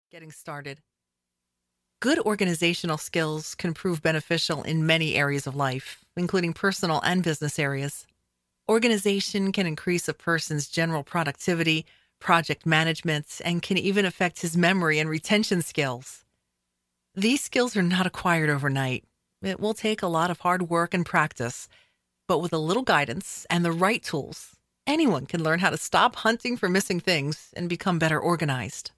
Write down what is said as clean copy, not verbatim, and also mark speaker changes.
Speaker 1: Getting started. Good organizational skills can prove beneficial in many areas of life, including personal and business areas. Organization can increase a person's general productivity, project management, and can even affect his memory and retention skills. These skills are not acquired overnight. It will take a lot of hard work and practice, but with a little guidance and the right tools, anyone can learn how to stop hunting for missing things and become better organized.